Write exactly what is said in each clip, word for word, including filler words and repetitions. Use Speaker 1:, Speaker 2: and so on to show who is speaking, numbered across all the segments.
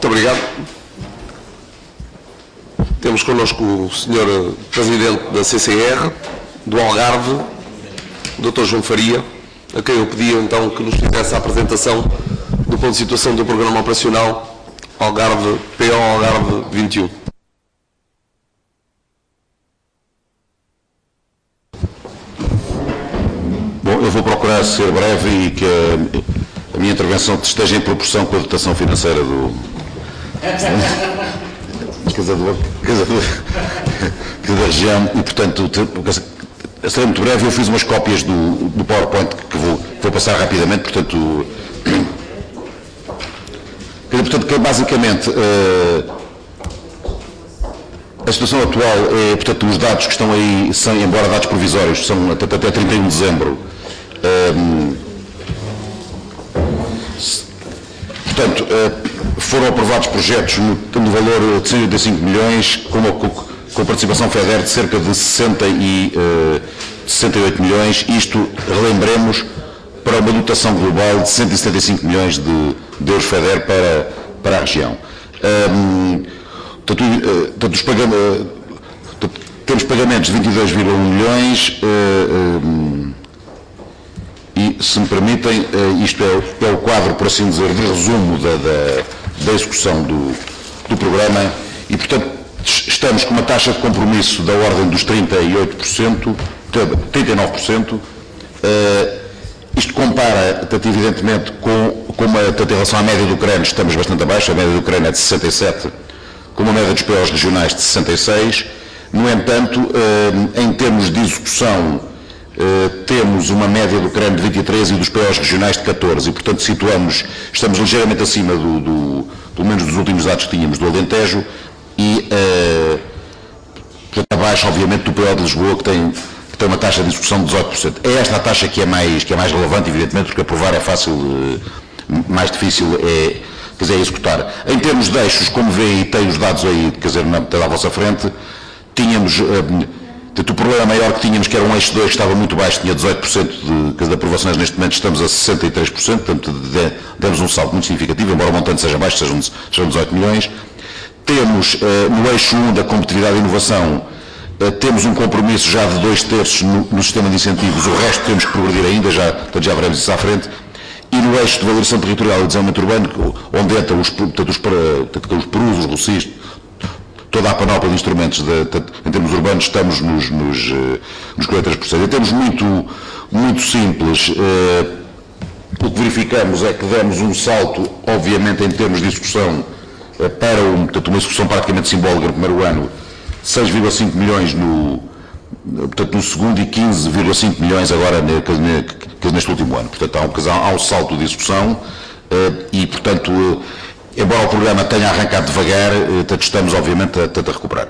Speaker 1: Muito obrigado. Temos connosco o senhor Presidente da C C R, do Algarve, o doutor João Faria, a quem eu pedi então que nos fizesse a apresentação do ponto de situação do Programa Operacional Algarve, P O Algarve vinte e um.
Speaker 2: Bom, eu vou procurar ser breve e que a, a minha intervenção esteja em proporção com a dotação financeira do... Casa do, casa do, casa da região e, portanto, serei muito breve. Eu fiz umas cópias do, do PowerPoint que vou, vou passar rapidamente, portanto, portanto que basicamente uh, a situação atual é, portanto, os dados que estão aí, são, embora dados provisórios, são até, até trinta e um de dezembro. Um, portanto, uh, foram aprovados projetos no, no valor de cento e oitenta e cinco milhões, com, uma, com participação FEDER de cerca de sessenta e oito milhões, isto, relembremos, para uma dotação global de cento e setenta e cinco milhões de, de euros FEDER para, para a região. Um, tanto, tanto os pagamentos, tanto, temos pagamentos de vinte e dois vírgula um milhões, uh, um, e, se me permitem, uh, isto é, é o quadro, por assim dizer, de resumo da, da da execução do, do programa e, portanto, estamos com uma taxa de compromisso da ordem dos trinta e oito por cento, trinta e nove por cento. Uh, isto compara, portanto, evidentemente, com, com uma, portanto, em relação à média do Ucrânia, estamos bastante abaixo, a média do Ucrânia é de sessenta e sete, com uma média dos P Os regionais de sessenta e seis. No entanto, uh, em termos de execução, Uh, temos uma média do Ucrânia de vinte e três e dos P Os regionais de catorze e, portanto, situamos, estamos ligeiramente acima do, do, pelo menos dos últimos dados que tínhamos do Alentejo e uh, portanto, abaixo, obviamente, do P O de Lisboa, que tem, que tem uma taxa de execução de dezoito por cento. É esta a taxa que é mais, que é mais relevante, evidentemente, porque aprovar é fácil, uh, mais difícil é, quer dizer, executar. Em termos de eixos, como vê e tem os dados aí, quer dizer, na, à vossa frente, tínhamos... Uh, Portanto, o problema maior que tínhamos, que era um eixo dois, que estava muito baixo, tinha dezoito por cento de, de aprovações, neste momento estamos a sessenta e três por cento, portanto, de, demos um salto muito significativo, embora o montante seja baixo, sejam, sejam dezoito milhões. Temos, uh, no eixo um da competitividade e inovação, uh, temos um compromisso já de dois terços no, no sistema de incentivos, o resto temos que progredir ainda, já, portanto, já veremos isso à frente. E no eixo de valorização territorial e desenvolvimento urbano, onde entram os, portanto, os, portanto, os perus, os rocis, toda a panóplia de instrumentos, de, de, em termos urbanos, estamos nos, nos, nos quarenta e três por cento. Em termos muito, muito simples, eh, o que verificamos é que demos um salto, obviamente, em termos de execução, eh, para um, portanto, uma execução praticamente simbólica no primeiro ano, seis vírgula cinco milhões no, portanto, no segundo e quinze vírgula cinco milhões agora neste último ano. Portanto, há um, há um salto de execução eh, e, portanto, embora o programa tenha arrancado devagar, tanto estamos, obviamente, a, a recuperar.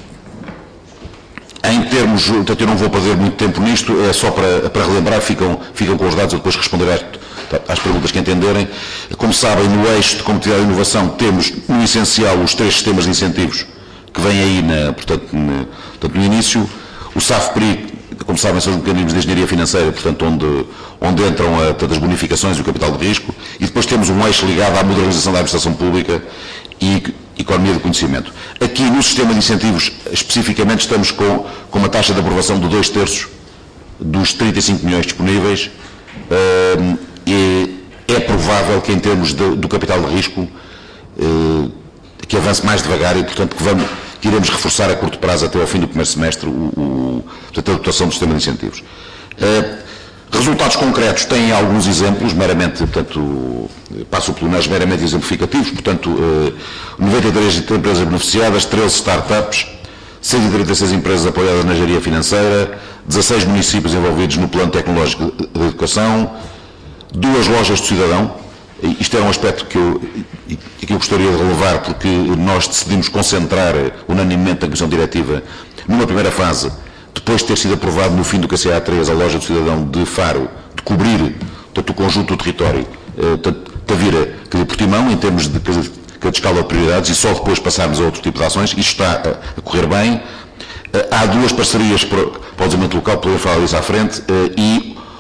Speaker 2: Em termos, portanto, eu não vou perder muito tempo nisto, é só para, para relembrar, ficam, ficam com os dados, eu depois responderei às, às perguntas que entenderem. Como sabem, no eixo de competitividade e inovação, temos, no essencial, os três sistemas de incentivos que vêm aí, na, portanto, na, portanto, no início. O S A F P R I, como sabem, são os mecanismos de engenharia financeira, portanto, onde, onde entram a, todas as bonificações e o capital de risco, e depois temos um eixo ligado à modernização da administração pública e economia do conhecimento. Aqui, no sistema de incentivos, especificamente, estamos com, com uma taxa de aprovação de dois terços dos trinta e cinco milhões disponíveis, uh, e é provável que, em termos de, do capital de risco, uh, que avance mais devagar e, portanto, que vamos... que iremos reforçar a curto prazo até ao fim do primeiro semestre o, o, portanto, a dotação do sistema de incentivos. Uh, resultados concretos têm alguns exemplos, meramente, portanto, passo pelo nas meramente exemplificativos, portanto, uh, noventa e três empresas beneficiadas, treze startups, cento e trinta e seis empresas apoiadas na engenharia financeira, dezasseis municípios envolvidos no plano tecnológico de educação, duas lojas de cidadão. Isto era um aspecto que eu, que eu gostaria de relevar, porque nós decidimos concentrar unanimemente a Comissão Diretiva numa primeira fase, depois de ter sido aprovado no fim do K C A três, a loja do cidadão de Faro, de cobrir todo o conjunto do território, de vir a Portimão, em termos de, de, de escala de prioridades, e só depois passarmos a outro tipo de ações. Isto está a, a correr bem. Há duas parcerias para, para o desenvolvimento local, podemos falar disso à frente, e o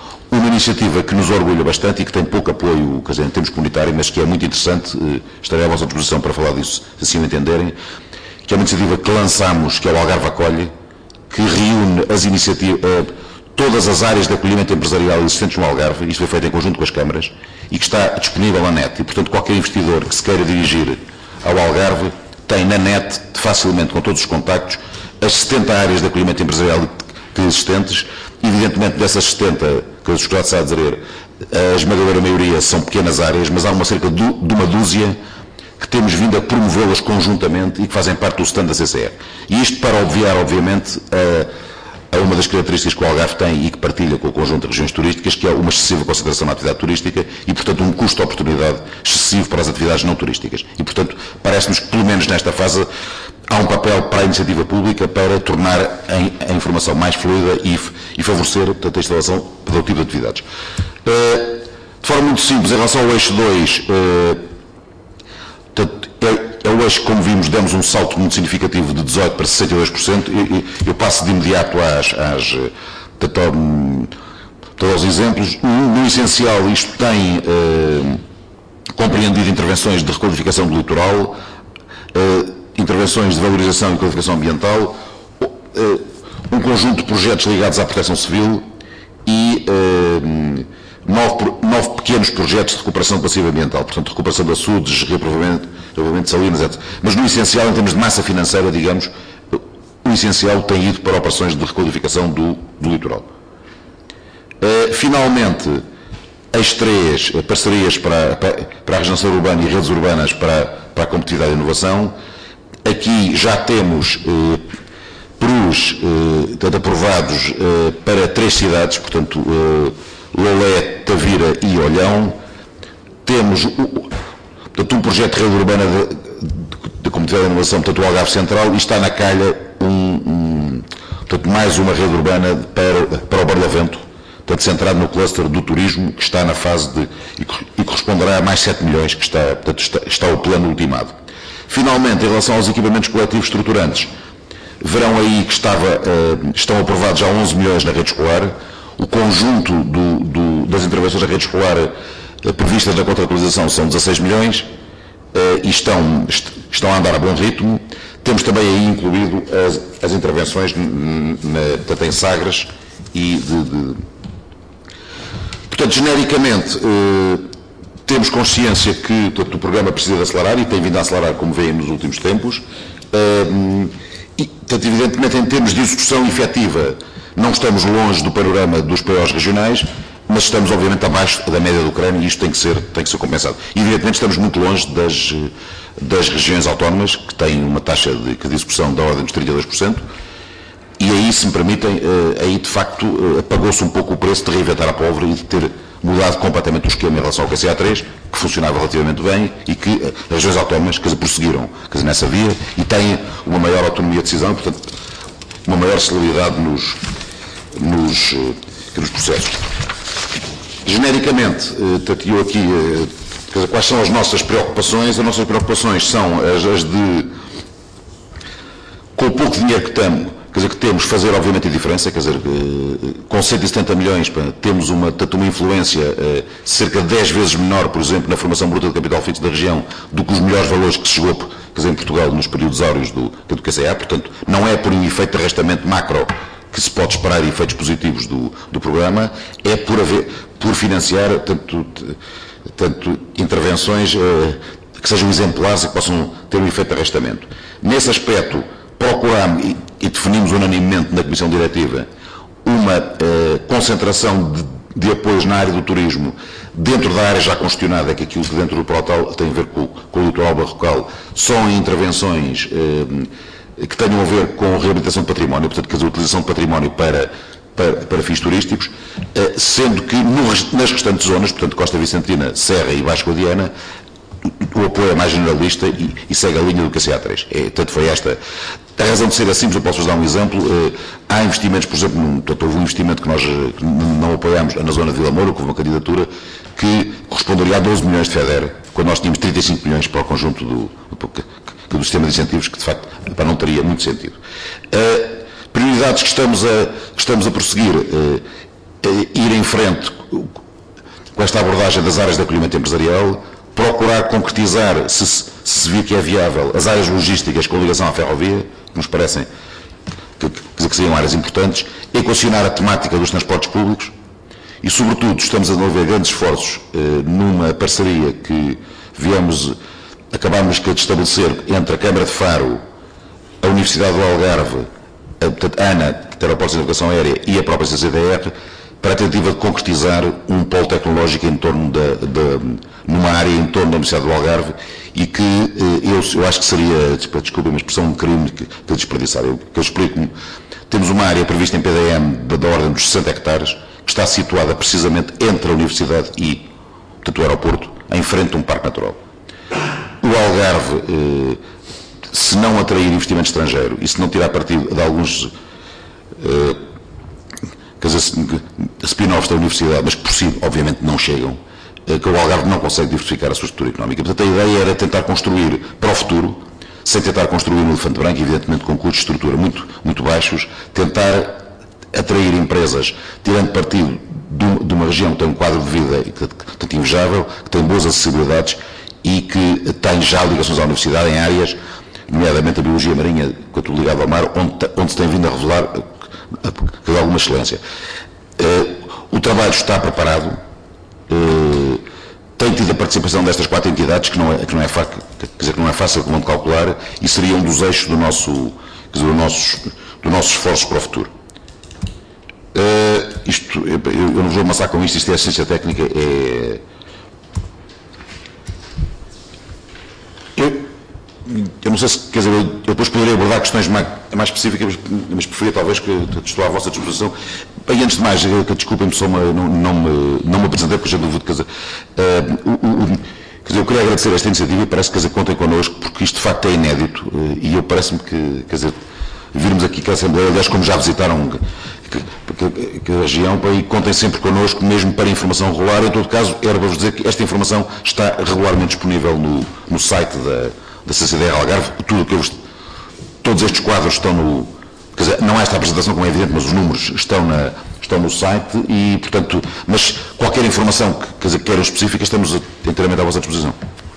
Speaker 2: uma iniciativa que nos orgulha bastante e que tem pouco apoio, quer dizer, em termos comunitários, mas que é muito interessante, estarei à vossa disposição para falar disso, se assim o entenderem, que é uma iniciativa que lançámos, que é o Algarve Acolhe, que reúne as iniciativas, todas as áreas de acolhimento empresarial existentes no Algarve, isto foi feito em conjunto com as câmaras, e que está disponível na net. E, portanto, qualquer investidor que se queira dirigir ao Algarve tem na net, facilmente, com todos os contactos, as setenta áreas de acolhimento empresarial existentes. Evidentemente, dessas setenta, que eu estou a dizer, a esmagadora maioria são pequenas áreas, mas há uma cerca de uma dúzia que temos vindo a promovê-las conjuntamente e que fazem parte do stand da C C R. E isto para obviar, obviamente, a, a uma das características que o Algarve tem e que partilha com o conjunto de regiões turísticas, que é uma excessiva concentração na atividade turística e, portanto, um custo de oportunidade excessivo para as atividades não turísticas. E, portanto, parece-nos que, pelo menos nesta fase, há um papel para a iniciativa pública para tornar a, a informação mais fluida e, e favorecer, portanto, a instalação de outro tipo de atividades. Uh, de forma muito simples, em relação ao eixo dois, uh, portanto, é, é o eixo que, como vimos, demos um salto muito significativo de dezoito por cento para sessenta e dois por cento. Eu, eu passo de imediato às, às, portanto, aos exemplos. No, no essencial, isto tem uh, compreendido intervenções de requalificação do litoral, uh, intervenções de valorização e qualificação ambiental, um conjunto de projetos ligados à proteção civil e eh, nove, nove pequenos projetos de recuperação passiva ambiental, portanto, recuperação de açudes, reaproveitamento de salinas, etcétera. Mas no essencial, em termos de massa financeira, digamos, o essencial tem ido para operações de requalificação do, do litoral. Eh, finalmente, as três parcerias para, para, para a regeneração urbana e redes urbanas para, para a competitividade e a inovação. Aqui já temos eh, perus eh, aprovados eh, para três cidades, portanto, eh, Lolé, Tavira e Olhão. Temos uh, portanto, um projeto de rede urbana de, de, de competitividade e inovação, portanto, o Algarve Central, e está na calha um, um, portanto, mais uma rede urbana para, para o Barlavento, portanto, centrado no cluster do turismo, que está na fase de, e, e corresponderá a mais sete milhões, que está, portanto, está, está o plano ultimado. Finalmente, em relação aos equipamentos coletivos estruturantes, verão aí que estava, uh, estão aprovados já onze milhões na rede escolar. O conjunto do, do, das intervenções da rede escolar uh, previstas na contratualização são dezasseis milhões uh, e estão, est estão a andar a bom ritmo. Temos também aí incluído as, as intervenções na, portanto, em Sagres e de... de... Portanto, genericamente, uh, temos consciência que portanto, o programa precisa de acelerar e tem vindo a acelerar, como veem, nos últimos tempos. Uh, e, portanto, evidentemente, em termos de execução efetiva, não estamos longe do panorama dos P Os regionais, mas estamos, obviamente, abaixo da média da Ucrânia e isto tem que ser, tem que ser compensado. E, evidentemente, estamos muito longe das, das regiões autónomas, que têm uma taxa de, de execução da ordem dos trinta e dois por cento, e aí, se me permitem, uh, aí, de facto, uh, pagou-se um pouco o preço de reinventar a pólvora e de ter mudado completamente o esquema em relação ao Q C A três, que funcionava relativamente bem e que as regiões autónomas, quer dizer, prosseguiram quer dizer, nessa via e têm uma maior autonomia de decisão e, portanto, uma maior celeridade nos, nos, nos processos. Genericamente, eu aqui, quer dizer, quais são as nossas preocupações? As nossas preocupações são as, as de, com o pouco dinheiro que temos, quer dizer, que temos, fazer obviamente a diferença, quer dizer, com cento e setenta milhões temos uma, uma influência cerca de dez vezes menor, por exemplo, na formação bruta de capital fixo da região, do que os melhores valores que se chegou, quer dizer, em Portugal nos períodos áureos do, do Q C A, portanto, não é por um efeito de arrastamento macro que se pode esperar efeitos positivos do, do programa, é por, haver, por financiar tanto, tanto intervenções que sejam exemplares e que possam ter um efeito de arrastamento. Nesse aspecto, procuramos e, e definimos unanimemente na Comissão Diretiva uma eh, concentração de, de apoios na área do turismo dentro da área já congestionada, que aquilo que dentro do Protal tem a ver com, com o litoral barrocal, são intervenções eh, que tenham a ver com a reabilitação de património, portanto, quer dizer, a utilização de património para, para, para fins turísticos, eh, sendo que no, nas restantes zonas, portanto, Costa Vicentina, Serra e Baixo Guadiana, o apoio é mais generalista e, e segue a linha do Q C A três. É, portanto, foi esta. A razão de ser assim, eu posso-vos dar um exemplo. Eh, há investimentos, por exemplo, num, portanto, houve um investimento que nós que não apoiámos na zona de Vila Moura, que houve uma candidatura que corresponderia a doze milhões de FEDER, quando nós tínhamos trinta e cinco milhões para o conjunto do, do, do sistema de incentivos, que de facto para não teria muito sentido. Uh, prioridades que estamos a, que estamos a prosseguir, uh, uh, ir em frente com esta abordagem das áreas de acolhimento empresarial, procurar concretizar, se se, se vir que é viável, as áreas logísticas com ligação à ferrovia, que nos parecem que, que, que seriam áreas importantes, equacionar a temática dos transportes públicos e, sobretudo, estamos a desenvolver grandes esforços eh, numa parceria que viemos, acabámos de estabelecer entre a Câmara de Faro, a Universidade do Algarve, a, portanto, a ANA, que tem Aeroportos de Navegação Aérea, e a própria C C D R, para a tentativa de concretizar um polo tecnológico em torno da, da, numa área em torno da Universidade do Algarve e que eh, eu, eu acho que seria, desculpa, uma expressão, um crime que, que desperdiçar. Eu, que eu explico-me. Temos uma área prevista em P D M da, da ordem dos sessenta hectares, que está situada precisamente entre a Universidade e, portanto, o aeroporto, em frente a um parque natural. O Algarve, eh, se não atrair investimento estrangeiro e se não tirar partido de alguns eh, quer dizer, spin-offs da Universidade, mas que por si, obviamente, não chegam, eh, que o Algarve não consegue diversificar a sua estrutura económica. Portanto, a ideia era tentar construir para o futuro, sem tentar construir um elefante branco, evidentemente com custos de estrutura muito, muito baixos, tentar atrair empresas, tirando partido de, de uma região que tem um quadro de vida que, que, invejável, que tem boas acessibilidades e que tem já ligações à universidade em áreas, nomeadamente a biologia marinha, que é tudo ligado ao mar, onde, onde se tem vindo a revelar que dá alguma excelência. O trabalho está preparado, tem tido a participação destas quatro entidades, que não é, que não é, fácil, quer dizer, que não é fácil como de calcular, e seria um dos eixos do nosso, quer dizer, do nossos, do nossos esforços para o futuro. Uh, isto, eu, eu não vou amassar com isto, isto é a ciência técnica, é... Eu, eu não sei se, quer dizer, eu, eu depois poderia abordar questões mais, mais específicas, mas preferia talvez que, que estou à vossa disposição. E antes de mais, que desculpem-me, só uma, não, não, me, não me apresentei, porque já dúvido, quer dizer, uh, o, o, quer dizer, eu queria agradecer esta iniciativa e parece que, quer dizer, contem connosco, porque isto de facto é inédito, uh, e eu parece-me que, quer dizer, virmos aqui que a Assembleia, aliás, como já visitaram que, que, que a região, e contem sempre connosco, mesmo para informação regular. Em todo caso, era para vos dizer que esta informação está regularmente disponível no, no site da, da C C D R Algarve. Tudo que eu, todos estes quadros estão no... Quer dizer, não é esta apresentação, como é evidente, mas os números estão, na, estão no site e, portanto, mas qualquer informação que, quer dizer, queiram específica, estamos inteiramente à vossa disposição.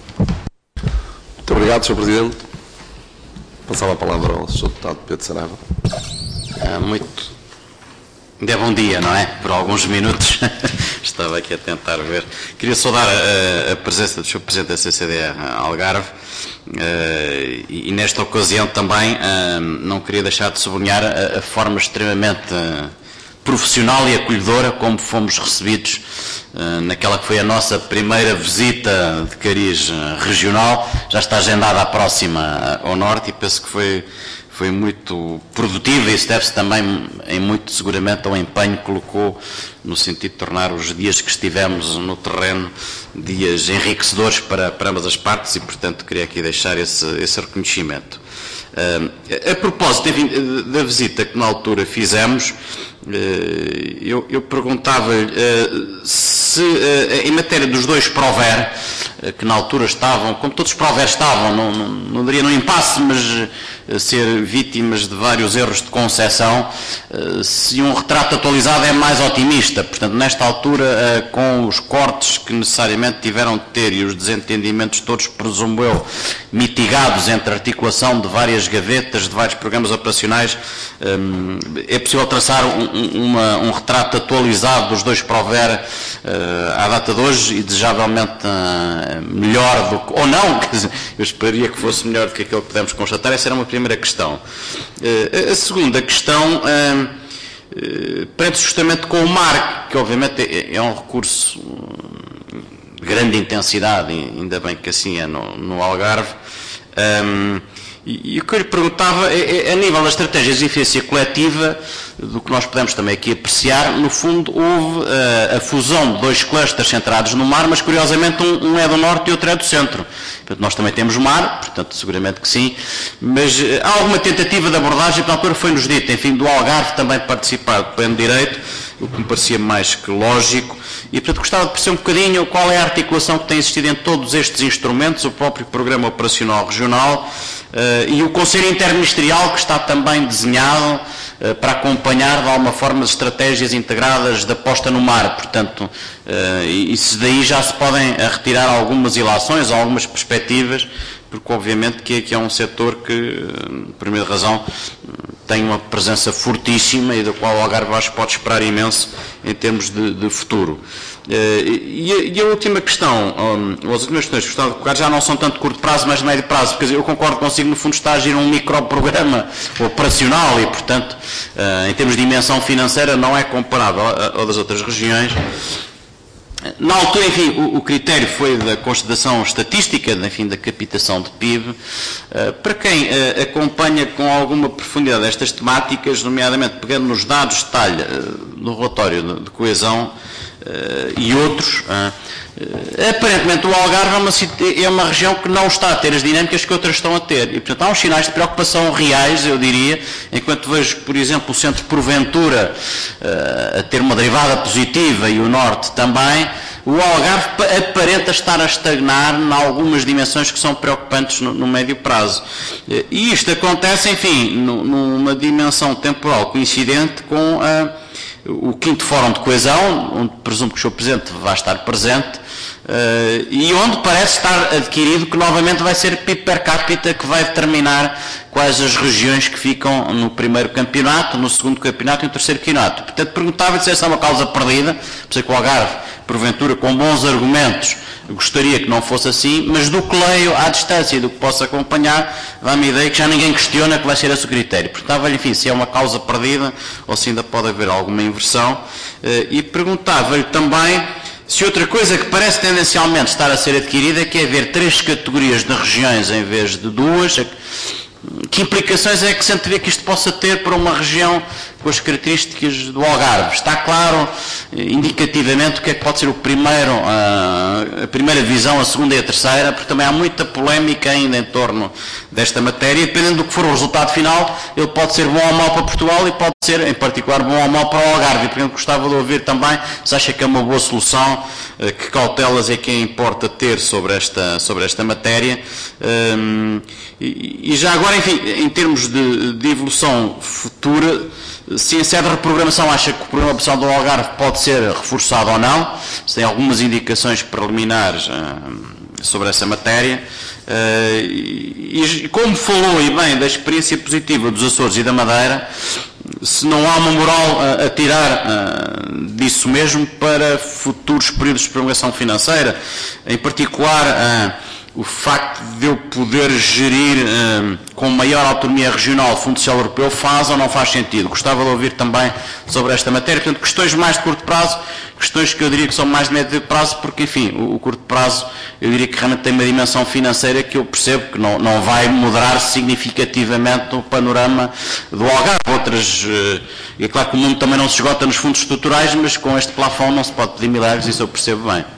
Speaker 1: Muito obrigado, senhor Presidente. Passava a palavra ao senhor Deputado Pedro Saraiva.
Speaker 3: Ah, muito... De bom dia, não é? Por alguns minutos estava aqui a tentar ver. Queria saudar a, a presença do senhor Presidente da C C D R Algarve uh, e, e nesta ocasião também uh, não queria deixar de sublinhar a, a forma extremamente uh, profissional e acolhedora como fomos recebidos uh, naquela que foi a nossa primeira visita de cariz uh, regional. Já está agendada a próxima uh, ao Norte e penso que foi... foi muito produtiva e isso deve-se também em muito seguramente ao empenho que colocou no sentido de tornar os dias que estivemos no terreno dias enriquecedores para, para ambas as partes e, portanto, queria aqui deixar esse, esse reconhecimento. Uh, a propósito da visita que na altura fizemos, uh, eu, eu perguntava-lhe uh, se, uh, em matéria dos dois Prover, uh, que na altura estavam, como todos os Prover estavam, não, não, não diria num impasse, mas uh, ser vítimas de vários erros de concepção, uh, se um retrato atualizado é mais otimista. Portanto, nesta altura, uh, com os cortes que necessariamente tiveram de ter e os desentendimentos todos, presumo eu, mitigados entre a articulação de várias gavetas, de vários programas operacionais, um, é possível traçar um, uma, um retrato atualizado dos dois Prover uh, à data de hoje e desejavelmente uh, melhor do que, ou não, quer dizer, eu esperaria que fosse melhor do que aquilo que podemos constatar. Essa era uma primeira questão. Uh, a segunda questão, uh, uh, prende-se justamente com o mar, que obviamente é, é um recurso de grande intensidade, ainda bem que assim é no, no Algarve. Um, E, e o que eu lhe perguntava é, é, a nível das estratégias de eficiência coletiva, do que nós podemos também aqui apreciar, no fundo houve uh, a fusão de dois clusters centrados no mar, mas curiosamente um, um é do norte e outro é do centro. Portanto, nós também temos mar, portanto seguramente que sim, mas uh, há alguma tentativa de abordagem, na altura foi-nos dito, enfim, do Algarve também participar do pleno direito, o que me parecia mais que lógico, e portanto gostava de perceber um bocadinho qual é a articulação que tem existido em todos estes instrumentos, o próprio Programa Operacional Regional, Uh, e o Conselho Interministerial que está também desenhado, para acompanhar de alguma forma as estratégias integradas da posta no mar. Portanto, e se daí já se podem retirar algumas ilações, algumas perspectivas, porque obviamente que aqui é um setor que, por primeira razão, tem uma presença fortíssima e da qual o Algarve acho que pode esperar imenso em termos de, de futuro. E a, e a última questão, ou as últimas questões que gostava de colocar já não são tanto de curto prazo, mas de médio prazo, porque eu concordo consigo, no fundo está a agir um microprograma operacional e, portanto, em termos de dimensão financeira não é comparável ao das outras regiões. Na altura, enfim, o, o critério foi da constatação estatística, enfim, da captação de P I B. Uh, para quem uh, acompanha com alguma profundidade estas temáticas, nomeadamente pegando nos dados de detalhe uh, do relatório de, de coesão uh, e outros, uh, uh, aparentemente o Algarve é uma, é uma região que não está a ter as dinâmicas que outras estão a ter. E, portanto, há uns sinais de preocupação reais, eu diria, enquanto vejo, por exemplo, o centro Porventura uh, a ter uma derivada positiva e o Norte também, o Algarve aparenta estar a estagnar em algumas dimensões que são preocupantes no, no médio prazo. E isto acontece, enfim, no, numa dimensão temporal coincidente com uh, o quinto Fórum de Coesão, onde presumo que o senhor Presidente vai estar presente, uh, e onde parece estar adquirido que novamente vai ser P I B per capita que vai determinar quais as regiões que ficam no primeiro campeonato, no segundo campeonato e no terceiro campeonato. Portanto, perguntava-lhe se essa é uma causa perdida, por ser que o Algarve, porventura, com bons argumentos, gostaria que não fosse assim, mas do que leio à distância e do que posso acompanhar, dá-me a ideia que já ninguém questiona que vai ser esse o critério. Perguntava-lhe, enfim, se é uma causa perdida ou se ainda pode haver alguma inversão. E perguntava-lhe também se outra coisa que parece tendencialmente estar a ser adquirida é que é haver três categorias de regiões em vez de duas. Que implicações é que se antevê que isto possa ter para uma região com as características do Algarve? Está claro, indicativamente, o que é que pode ser o primeiro, a primeira visão, a segunda e a terceira, porque também há muita polémica ainda em torno desta matéria, e dependendo do que for o resultado final, ele pode ser bom ou mau para Portugal e pode ser, em particular, bom ou mau para o Algarve. E, portanto, gostava de ouvir também se acha que é uma boa solução, que cautelas é que importa ter sobre esta, sobre esta matéria. Um, e, e já agora, enfim, em termos de, de evolução futura, se em sede de reprogramação acha que o programa operacional do Algarve pode ser reforçado ou não, se tem algumas indicações preliminares uh, sobre essa matéria, uh, e, e como falou e bem da experiência positiva dos Açores e da Madeira, se não há uma moral a, a tirar uh, disso mesmo para futuros períodos de prolongação financeira, em particular uh, o facto de eu poder gerir uh, com maior autonomia regional o Fundo Social Europeu faz ou não faz sentido? Gostava de ouvir também sobre esta matéria. Portanto, questões mais de curto prazo, questões que eu diria que são mais de médio prazo, porque, enfim, o, o curto prazo eu diria que realmente tem uma dimensão financeira que eu percebo que não, não vai moderar significativamente o panorama do Algarve. Outras, uh, é claro que o mundo também não se esgota nos fundos estruturais, mas com este plafond não se pode pedir milagres, isso eu percebo bem.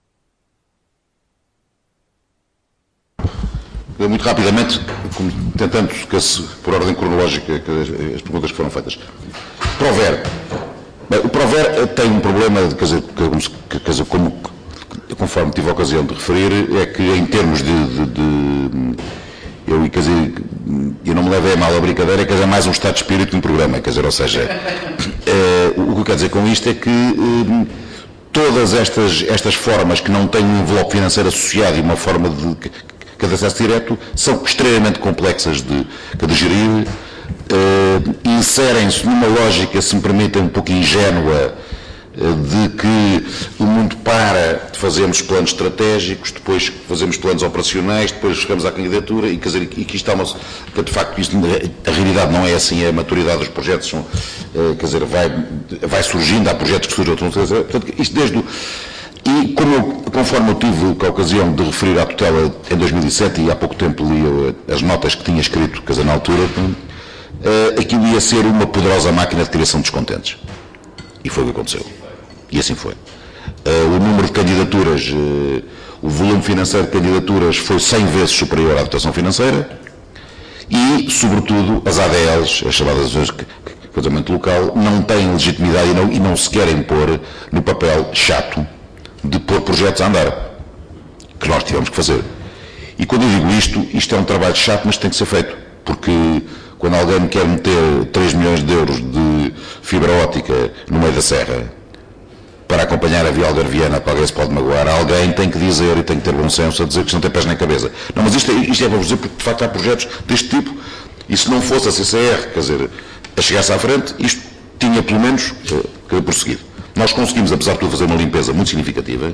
Speaker 2: Muito rapidamente, tentando, por ordem cronológica, as perguntas que foram feitas. Prover. Bem, o Prover tem um problema, quer dizer, quer dizer, como, conforme tive a ocasião de referir, é que em termos de... de, de eu, quer dizer, eu não me levei a mal a brincadeira, quer dizer, mais um estado de espírito no programa, quer dizer, ou seja, é, o que eu quero dizer com isto é que é, todas estas, estas formas que não têm um envelope financeiro associado e uma forma de... cada acesso direto, são extremamente complexas de, de gerir, uh, inserem-se numa lógica, se me permitem, um pouco ingénua, uh, de que o mundo para de fazermos planos estratégicos, depois fazemos planos operacionais, depois chegamos à candidatura, e, quer dizer, e que isto está uma... que de facto isto, a realidade não é assim, a maturidade dos projetos, são, uh, quer dizer, vai, vai surgindo, há projetos que surgem, outros não sei, portanto, isto desde o... E como eu, conforme eu tive a ocasião de referir à tutela em dois mil e sete, e há pouco tempo li as notas que tinha escrito, quer dizer, na altura, uh, aquilo ia ser uma poderosa máquina de criação de descontentes. E foi o que aconteceu. E assim foi. Uh, o número de candidaturas, uh, o volume financeiro de candidaturas foi cem vezes superior à dotação financeira e, sobretudo, as A D Ls, as chamadas de casamento local, não têm legitimidade e não, e não se querem pôr no papel chato de pôr projetos a andar, que nós tivemos que fazer. E quando eu digo isto, isto é um trabalho chato, mas tem que ser feito, porque quando alguém me quer meter três milhões de euros de fibra óptica no meio da serra para acompanhar a via algarviana, para alguém se pode magoar, alguém tem que dizer e tem que ter bom senso a dizer que isto não tem pés nem cabeça. Não, mas isto é, isto é para vos dizer porque de facto há projetos deste tipo e se não fosse a C C R, quer dizer, a chegar-se à frente, isto tinha pelo menos eh, prosseguido. Nós conseguimos, apesar de tudo, fazer uma limpeza muito significativa.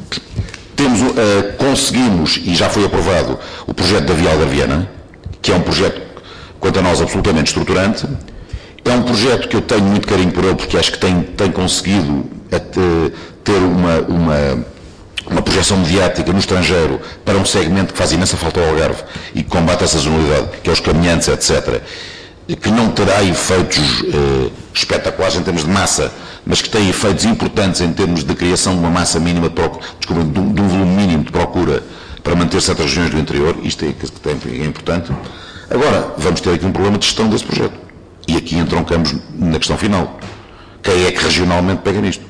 Speaker 2: Temos, uh, conseguimos, e já foi aprovado, o projeto da via algarviana, que é um projeto, quanto a nós, absolutamente estruturante. É um projeto que eu tenho muito carinho por ele, porque acho que tem, tem conseguido ter uma, uma, uma projeção mediática no estrangeiro para um segmento que faz imensa falta ao Algarve e que combate essa zonalidade, que é os caminhantes, etcétera, que não terá efeitos eh, espetaculares em termos de massa, mas que tem efeitos importantes em termos de criação de uma massa mínima, de, desculpa, de, um, de um volume mínimo de procura para manter certas regiões do interior. Isto é, é importante. Agora, vamos ter aqui um problema de gestão desse projeto. E aqui entroncamos na questão final. Quem é que regionalmente pega nisto?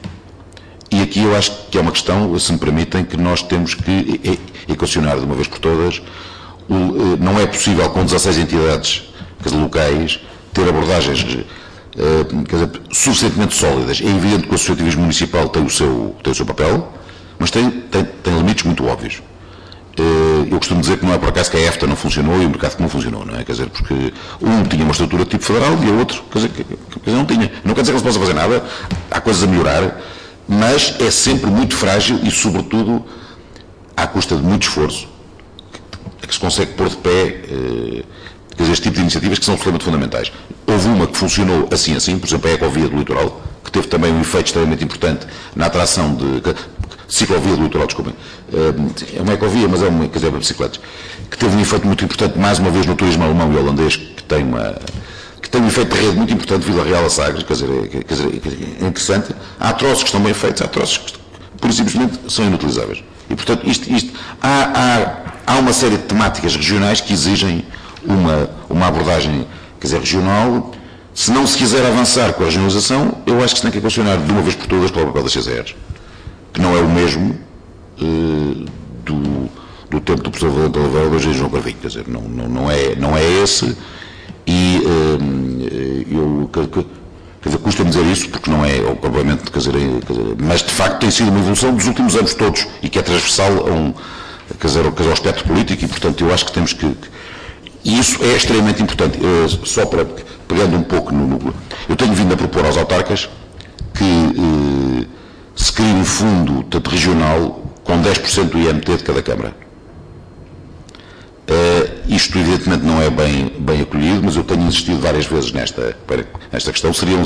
Speaker 2: E aqui eu acho que é uma questão, se me permitem, que nós temos que equacionar de uma vez por todas. O, não é possível, com dezasseis entidades locais, ter abordagens uh, quer dizer, suficientemente sólidas. É evidente que o associativismo municipal tem o seu, tem o seu papel, mas tem, tem, tem limites muito óbvios. Uh, eu costumo dizer que não é por acaso que a EFTA não funcionou e o mercado que não funcionou, não é? Quer dizer, porque um tinha uma estrutura tipo federal e o outro, quer dizer, que, quer dizer, não tinha. Não quer dizer que não se possa fazer nada, há coisas a melhorar, mas é sempre muito frágil e, sobretudo, à custa de muito esforço, que, que se consegue pôr de pé uh, quer dizer, este tipo de iniciativas que são absolutamente fundamentais. Houve uma que funcionou assim, assim, por exemplo, a Ecovia do Litoral, que teve também um efeito extremamente importante na atração de... Ciclovia do Litoral, desculpem. É uma ecovia, mas é uma, quer dizer, para bicicletas, que teve um efeito muito importante, mais uma vez, no turismo alemão e holandês, que tem uma... que tem um efeito de rede muito importante, Vila Real a Sagres, quer dizer, quer dizer, é interessante. Há troços que estão bem feitos, há troços que, pura e simplesmente, são inutilizáveis. E, portanto, isto, isto, há, há, há uma série de temáticas regionais que exigem uma, uma abordagem, quer dizer, regional. Se não se quiser avançar com a regionalização, eu acho que se tem que equacionar de uma vez por todas qual é o papel das C C Rs, que não é o mesmo uh, do, do tempo do professor Valente Oliveira ou do João Carvinho, quer dizer, não, não, não, é, não é esse, e uh, eu, quer, quer dizer, custa-me dizer isso, porque não é, obviamente, quer dizer, quer dizer, mas de facto tem sido uma evolução dos últimos anos todos, e que é transversal a um, quer dizer, ao aspecto político, e portanto eu acho que temos que, que e isso é extremamente importante. Uh, só para, pegando um pouco no, no... Eu tenho vindo a propor aos autarcas que uh, se crie um fundo tanto regional com dez por cento do I M T de cada Câmara. Uh, isto evidentemente não é bem, bem acolhido, mas eu tenho insistido várias vezes nesta, nesta questão. Seriam,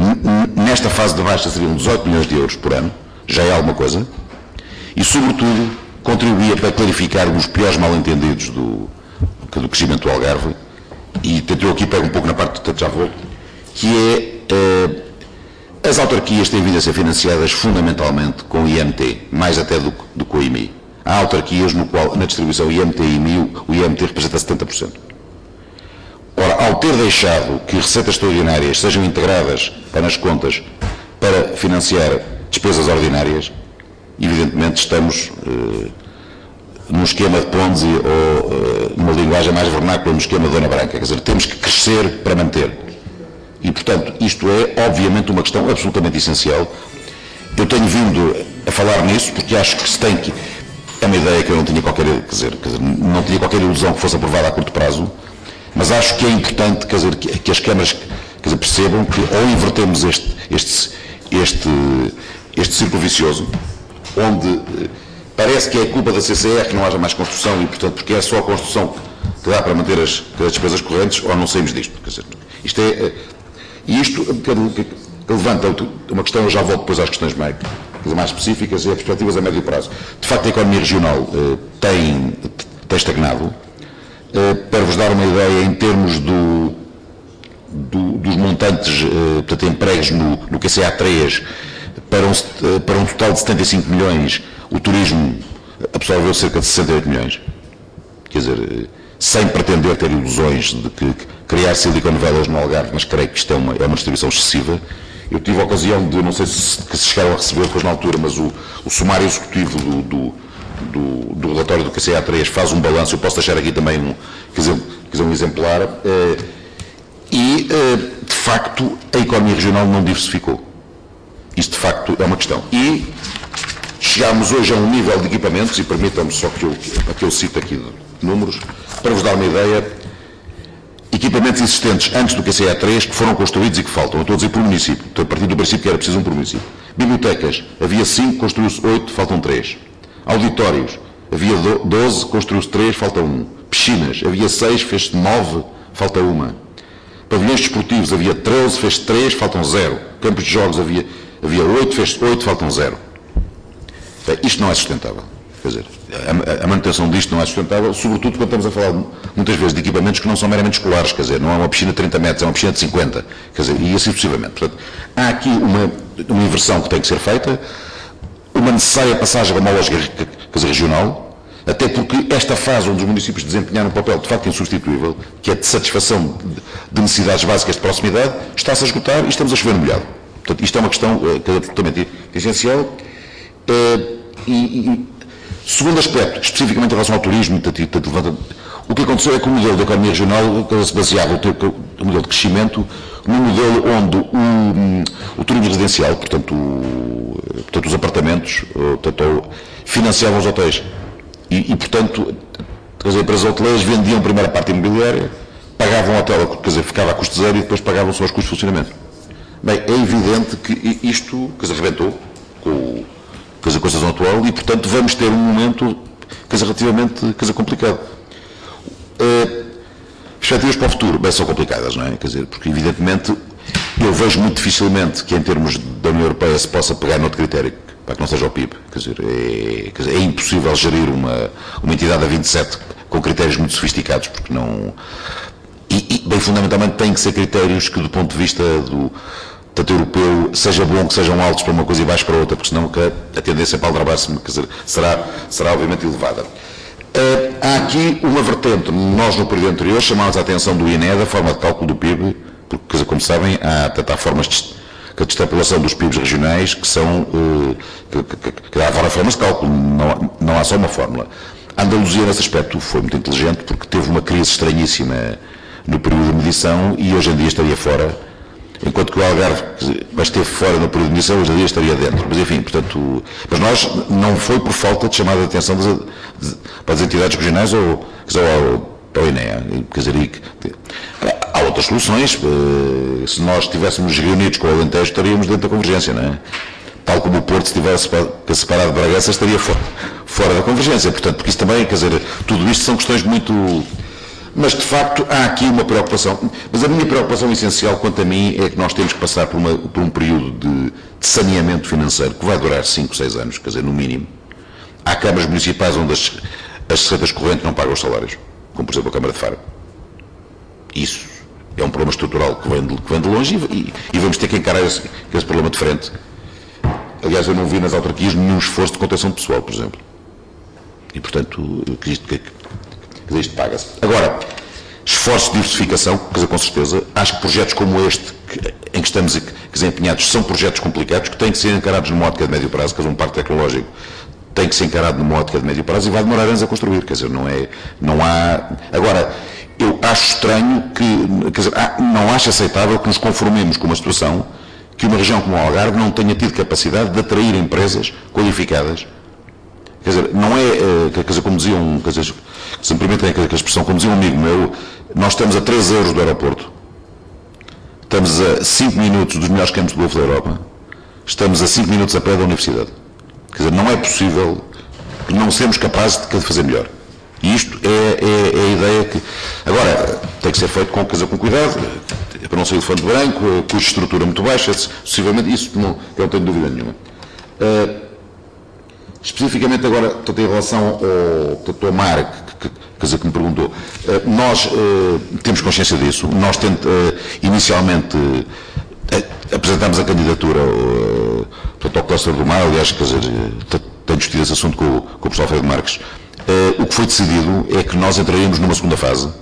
Speaker 2: nesta fase de baixa seriam dezoito milhões de euros por ano, já é alguma coisa, e sobretudo contribuía para clarificar os piores mal-entendidos do do crescimento do Algarve, e eu aqui pego um pouco na parte do já volto, que é uh, as autarquias têm vindo a ser financiadas fundamentalmente com I M T, mais até do, do que o I M I. Há autarquias no qual, na distribuição I M T e I M I, o I M T representa setenta por cento. Ora, ao ter deixado que receitas extraordinárias sejam integradas para nas contas para financiar despesas ordinárias, evidentemente estamos... Uh, num esquema de Ponzi ou uh, numa linguagem mais vernácula, no esquema de Dona Branca. Quer dizer, temos que crescer para manter. E, portanto, isto é, obviamente, uma questão absolutamente essencial. Eu tenho vindo a falar nisso porque acho que se tem que... É uma ideia que eu não tinha qualquer, quer dizer, quer dizer, não tinha qualquer ilusão que fosse aprovada a curto prazo, mas acho que é importante, quer dizer, que, que as câmaras, quer dizer, percebam que ou invertemos este, este, este, este círculo vicioso, onde... Parece que é culpa da C C R que não haja mais construção e, portanto, porque é só a construção que dá para manter as, as despesas correntes, ou não saímos disto. Quer dizer, isto é, e isto que, que, que levanta uma questão, eu já volto depois às questões mais, mais específicas e as perspectivas a médio prazo. De facto, a economia regional eh, tem, tem estagnado. Eh, para vos dar uma ideia, em termos do, do, dos montantes, eh, portanto, empregos no, no Q C A três, para um, para um total de setenta e cinco milhões, o turismo absorveu cerca de sessenta e oito milhões. Quer dizer, sem pretender ter ilusões de que, que criar Silicon Valley no Algarve, mas creio que isto é uma, é uma distribuição excessiva. Eu tive a ocasião de, não sei se, se chegaram a receber depois na altura, mas o, o sumário executivo do, do, do, do relatório do Q C A três faz um balanço, eu posso deixar aqui também um, quer dizer, quer dizer, um exemplar, eh, E, de facto, a economia regional não diversificou. Isto, de facto, é uma questão. E chegámos hoje a um nível de equipamentos, e permitam-me só que eu, que eu cite aqui números, para vos dar uma ideia, equipamentos existentes antes do Q C E três que foram construídos e que faltam. Eu estou a dizer por município, estou a partir do princípio que era preciso um por município. Bibliotecas, havia cinco, construiu-se oito, faltam três. Auditórios, havia doze, construiu-se três, falta um. Piscinas, havia seis, fez-se nove, falta uma. Pavilhões desportivos, havia treze, fez-se três, faltam zero. Campos de jogos, havia, havia oito, fez-se oito, faltam zero. Bem, isto não é sustentável. Quer dizer, a, a manutenção disto não é sustentável, sobretudo quando estamos a falar muitas vezes de equipamentos que não são meramente escolares, quer dizer, não é uma piscina de trinta metros, é uma piscina de cinquenta, quer dizer, e assim sucessivamente. Portanto, há aqui uma, uma inversão que tem que ser feita, uma necessária passagem a uma lógica, quer dizer, regional, até porque esta fase onde os municípios desempenharam um papel de facto insubstituível, que é de satisfação de, de necessidades básicas de proximidade, está-se a esgotar e estamos a chover no molhado. Portanto, isto é uma questão uh, que é absolutamente essencial. Uh, e, e Segundo aspecto, especificamente em relação ao turismo, o que aconteceu é que o modelo da economia regional se baseava, o modelo de crescimento, num modelo onde o, o turismo residencial, portanto, o, portanto os apartamentos, portanto, financiavam os hotéis. E, e, portanto, as empresas hoteleiras vendiam a primeira parte imobiliária, pagavam o hotel, quer dizer, ficava a custo zero e depois pagavam só os custos de funcionamento. Bem, é evidente que isto, quer dizer, rebentou com o quer dizer, com a situação atual e, portanto, vamos ter um momento, quer dizer, relativamente, quer dizer, complicado. Uh, perspectivas para o futuro, bem, são complicadas, não é? Quer dizer, porque, evidentemente, eu vejo muito dificilmente que, em termos da União Europeia, se possa pegar noutro critério, para que não seja o P I B. Quer dizer, é, quer dizer, é impossível gerir uma, uma entidade a vinte e sete com critérios muito sofisticados, porque não... E, e, bem, fundamentalmente, têm que ser critérios que, do ponto de vista do... tanto europeu, seja bom que sejam altos para uma coisa e baixos para outra, porque senão a tendência para aldrabar-se, quer dizer, será, será obviamente elevada. Uh, há aqui uma vertente, nós no período anterior chamámos a atenção do I N E D, a forma de cálculo do P I B, porque, quer dizer, como sabem, há, há formas de, de extrapolação dos P I Bs regionais que são, uh, que, que, que há várias formas de cálculo, não, não há só uma fórmula. A Andaluzia, nesse aspecto, foi muito inteligente, porque teve uma crise estranhíssima no período de medição e hoje em dia estaria fora. Enquanto que o Algarve, mas esteve fora no período de medição, hoje em dia estaria dentro. Mas enfim, portanto, mas nós não foi por falta de chamada de atenção das, de, para as entidades regionais ou, quer dizer, ao, ao I N E A. Quer dizer, e, há outras soluções. Se nós estivéssemos reunidos com o Alentejo, estaríamos dentro da convergência, não é? Tal como o Porto, se estivesse separado de Bragança, estaria fora, fora da convergência. Portanto, porque isso também, quer dizer, tudo isto são questões muito... Mas, de facto, há aqui uma preocupação. Mas a minha preocupação essencial, quanto a mim, é que nós temos que passar por, uma, por um período de, de saneamento financeiro que vai durar cinco, seis anos, quer dizer, no mínimo. Há câmaras municipais onde as, as receitas correntes não pagam os salários, como, por exemplo, a Câmara de Faro. Isso é um problema estrutural que vem de, que vem de longe e, e vamos ter que encarar esse, esse problema de frente. Aliás, eu não vi nas autarquias nenhum esforço de contenção de pessoal, por exemplo. E, portanto, que isto... Que, isto paga-se. Agora, esforços de diversificação, quer dizer, com certeza, acho que projetos como este, que, em que estamos quer dizer, empenhados, são projetos complicados, que têm que ser encarados numa ótica de médio prazo, quer dizer, um parque tecnológico tem que ser encarado numa ótica de médio prazo e vai demorar anos a construir, quer dizer, não é, não há... Agora, eu acho estranho que, quer dizer, não acho aceitável que nos conformemos com uma situação que uma região como o Algarve não tenha tido capacidade de atrair empresas qualificadas. Quer dizer, não é, quer dizer, como dizia um, quer dizer, se me permitem a expressão, como dizia um amigo meu, nós estamos a três euros do aeroporto, estamos a cinco minutos dos melhores campos de golfe da Europa, estamos a cinco minutos a pé da universidade. Quer dizer, não é possível que não sermos capazes de fazer melhor. E isto é, é, é a ideia que, agora, tem que ser feito com, quer dizer, com cuidado, para não sair de fundo branco, custo de estrutura muito baixa, sucessivamente, isso não, eu não tenho dúvida nenhuma. Uh, Especificamente agora, em relação ao, ao Mar, que, que, quer dizer, que me perguntou, uh, nós uh, temos consciência disso, nós tent, uh, inicialmente uh, apresentámos a candidatura uh, ao Cluster do Mar, aliás, quer dizer, uh, tenho discutido esse assunto com, com o professor Alfredo Marques. Uh, o que foi decidido é que nós entraríamos numa segunda fase, uh,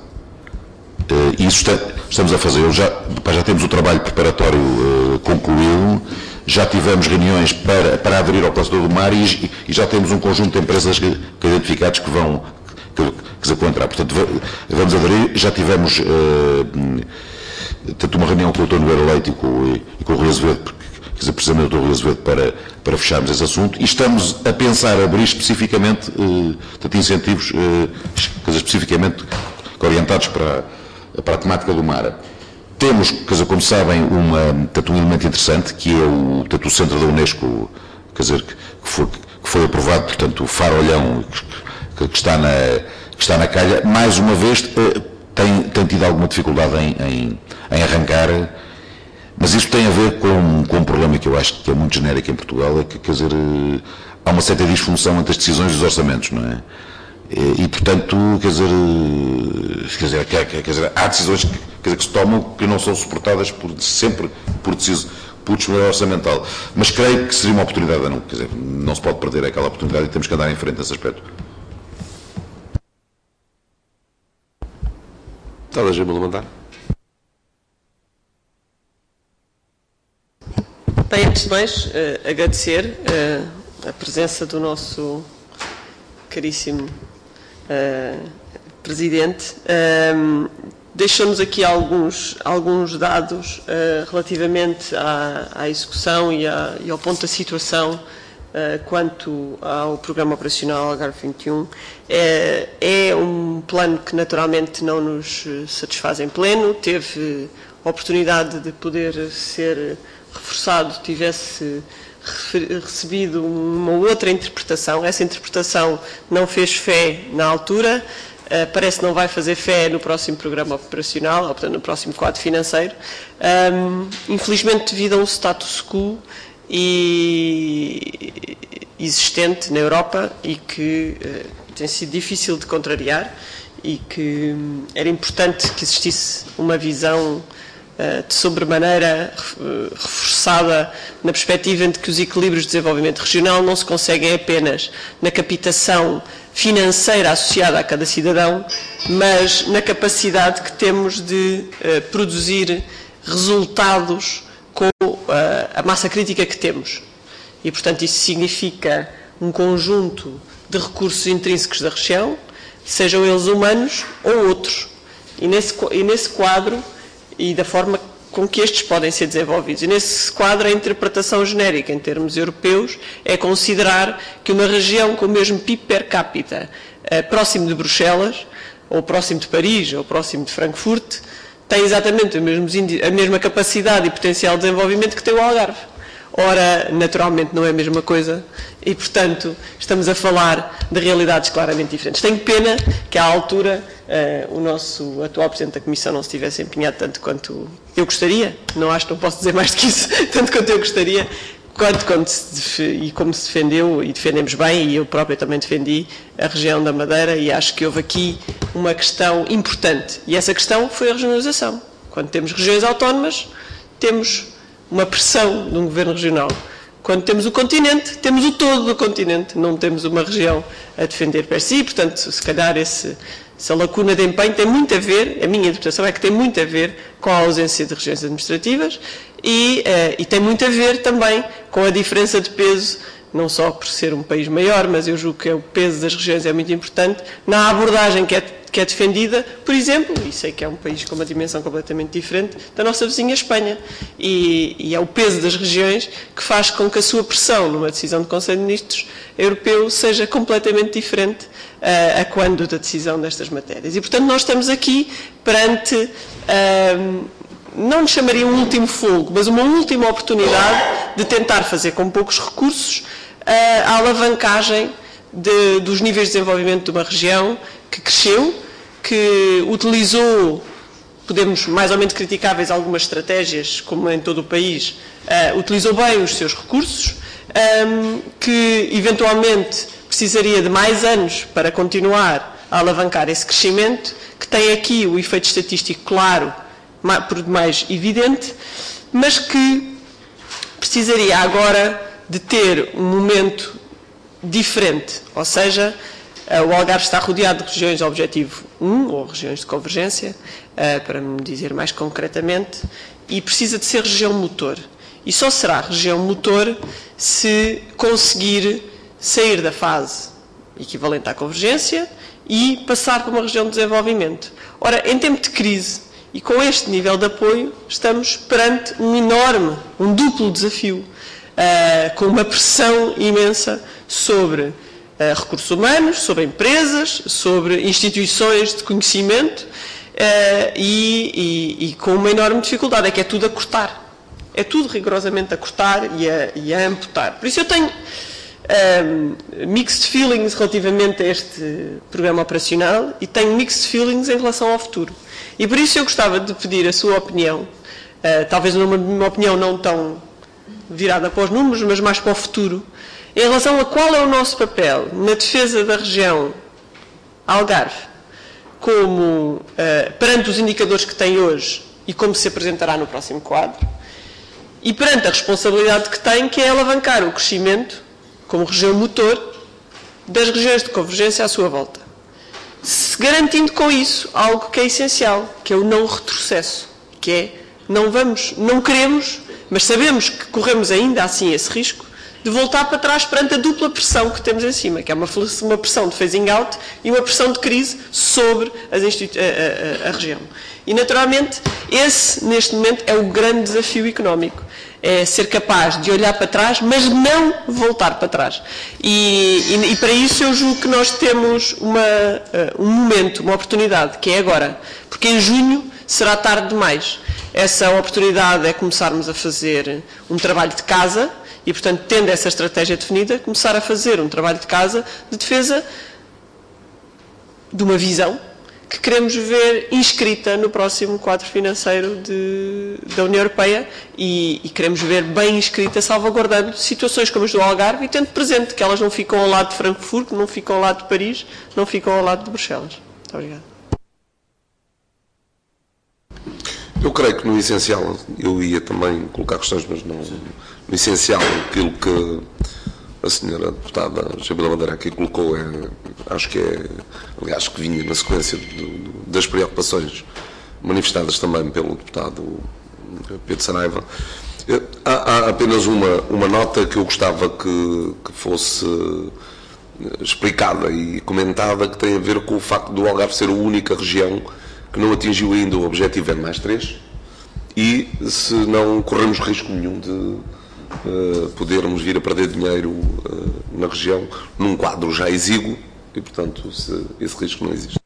Speaker 2: e isso está, estamos a fazer, já, já temos o trabalho preparatório uh, concluído, já tivemos reuniões para, para aderir ao Cluster do Mar e, e já temos um conjunto de empresas que, que identificados que vão, que, que, que vão entrar. Portanto, vamos aderir, já tivemos uh, tanto uma reunião com o doutor Nogueira Leite e com, e com o Rui Azevedo, porque, quer dizer, precisamente o doutor Rui Azevedo, para, para fecharmos esse assunto, e estamos a pensar abrir especificamente, eh, tanto incentivos, eh, quer dizer, especificamente orientados para, para a temática do mar. Temos, quer dizer, como sabem, uma, tanto um elemento interessante, que é o, tanto o centro da Unesco, quer dizer, que foi, que foi aprovado, portanto, o Faro Olhão, que, que, está na, que está na calha, mais uma vez, eh, tem, tem tido alguma dificuldade em, em, em arrancar, mas isto tem a ver com, com um problema que eu acho que é muito genérico em Portugal, é que, quer dizer, eh, há uma certa disfunção entre as decisões e os orçamentos, não é? E, e portanto, quer dizer, quer dizer, quer, quer dizer, há decisões que, quer dizer, que se tomam que não são suportadas por, sempre por, deciso, por disponibilidade orçamental. Mas creio que seria uma oportunidade, não, quer dizer, não se pode perder aquela oportunidade e temos que andar em frente nesse aspecto.
Speaker 1: Está, deixa-me levantar.
Speaker 4: Bem, antes de mais, uh, agradecer uh, a presença do nosso caríssimo uh, Presidente. Uh, Deixou-nos aqui alguns, alguns dados uh, relativamente à, à execução e, à, e ao ponto da situação uh, quanto ao Programa Operacional Algarve vinte e um. É, é um plano que naturalmente não nos satisfaz em pleno, teve a oportunidade de poder ser reforçado, tivesse recebido uma outra interpretação. Essa interpretação não fez fé na altura, uh, parece que não vai fazer fé no próximo programa operacional, ou portanto no próximo quadro financeiro. Um, infelizmente, devido a um status quo e existente na Europa e que uh, tem sido difícil de contrariar e que um, era importante que existisse uma visão de sobremaneira reforçada na perspectiva de que os equilíbrios de desenvolvimento regional não se conseguem apenas na captação financeira associada a cada cidadão, mas na capacidade que temos de uh, produzir resultados com uh, a massa crítica que temos. E, portanto, isso significa um conjunto de recursos intrínsecos da região, sejam eles humanos ou outros. E nesse, e nesse quadro, e da forma com que estes podem ser desenvolvidos. E nesse quadro, a interpretação genérica, em termos europeus, é considerar que uma região com o mesmo P I B per capita, eh, próximo de Bruxelas, ou próximo de Paris, ou próximo de Frankfurt, tem exatamente a mesma, a mesma capacidade e potencial de desenvolvimento que tem o Algarve. Ora, naturalmente não é a mesma coisa e, portanto, estamos a falar de realidades claramente diferentes. Tenho pena que, à altura, uh, o nosso atual Presidente da Comissão não se tivesse empenhado tanto quanto eu gostaria. Não acho que não posso dizer mais do que isso, tanto quanto eu gostaria, quanto, quanto se, e como se defendeu, e defendemos bem, e eu própria também defendi a região da Madeira, e acho que houve aqui uma questão importante. E essa questão foi a regionalização. Quando temos regiões autónomas, temos uma pressão de um governo regional. Quando temos o continente, temos o todo do continente, não temos uma região a defender per si, portanto, se calhar esse, essa lacuna de empenho tem muito a ver, a minha interpretação é que tem muito a ver com a ausência de regiões administrativas e, uh, e tem muito a ver também com a diferença de peso, não só por ser um país maior, mas eu julgo que o peso das regiões é muito importante, na abordagem que é, que é defendida, por exemplo, e sei que é um país com uma dimensão completamente diferente, da nossa vizinha Espanha. E, e é o peso das regiões que faz com que a sua pressão numa decisão do Conselho de Ministros Europeu seja completamente diferente uh, a quando da decisão destas matérias. E, portanto, nós estamos aqui perante, uh, não lhe chamaria um último fogo, mas uma última oportunidade de tentar fazer com poucos recursos uh, a alavancagem de, dos níveis de desenvolvimento de uma região que cresceu, que utilizou, podemos mais ou menos criticáveis algumas estratégias, como em todo o país, uh, utilizou bem os seus recursos, um, que eventualmente precisaria de mais anos para continuar a alavancar esse crescimento, que tem aqui o efeito estatístico claro, por demais evidente, mas que precisaria agora de ter um momento diferente, ou seja, o Algarve está rodeado de regiões objetivo um, ou regiões de convergência, para me dizer mais concretamente, e precisa de ser região motor. E só será região motor se conseguir sair da fase equivalente à convergência e passar para uma região de desenvolvimento. Ora, em tempo de crise, E com este nível de apoio estamos perante um enorme, um duplo desafio, uh, com uma pressão imensa sobre uh, recursos humanos, sobre empresas, sobre instituições de conhecimento uh, e, e, e com uma enorme dificuldade, é que é tudo a cortar. É tudo rigorosamente a cortar e a, e a amputar. Por isso eu tenho um, mixed feelings relativamente a este programa operacional e tenho mixed feelings em relação ao futuro. E por isso eu gostava de pedir a sua opinião, uh, talvez uma, uma opinião não tão virada para os números, mas mais para o futuro, em relação a qual é o nosso papel na defesa da região Algarve, como uh, perante os indicadores que tem hoje e como se apresentará no próximo quadro, e perante a responsabilidade que tem, que é alavancar o crescimento como região motor das regiões de convergência à sua volta. Se garantindo com isso algo que é essencial, que é o não retrocesso, que é não vamos, não queremos, mas sabemos que corremos ainda assim esse risco de voltar para trás perante a dupla pressão que temos em cima, que é uma, uma pressão de phasing out e uma pressão de crise sobre as a, a, a região. E naturalmente esse neste momento é o grande desafio económico. É ser capaz de olhar para trás, mas não voltar para trás. E, e, e para isso eu julgo que nós temos uma, uh, um momento, uma oportunidade, que é agora. Porque em junho será tarde demais. Essa oportunidade é começarmos a fazer um trabalho de casa e, portanto, tendo essa estratégia definida, começar a fazer um trabalho de casa de defesa de uma visão que queremos ver inscrita no próximo quadro financeiro de, da União Europeia e, e queremos ver bem inscrita, salvaguardando situações como as do Algarve e tendo presente que elas não ficam ao lado de Frankfurt, não ficam ao lado de Paris, não ficam ao lado de Bruxelas. Muito obrigado.
Speaker 1: Eu creio que no essencial, eu ia também colocar questões, mas não, no essencial, aquilo que a senhora deputada Gerbila Bandeira aqui colocou, é, acho que é, aliás, que vinha na sequência do, das preocupações manifestadas também pelo deputado Pedro Saraiva. Há, há apenas uma, uma nota que eu gostava que, que fosse explicada e comentada, que tem a ver com o facto do Algarve ser a única região que não atingiu ainda o objetivo N mais três e se não corremos risco nenhum de Uh, podermos vir a perder dinheiro uh, na região num quadro já exíguo e, portanto, se, esse risco não existe.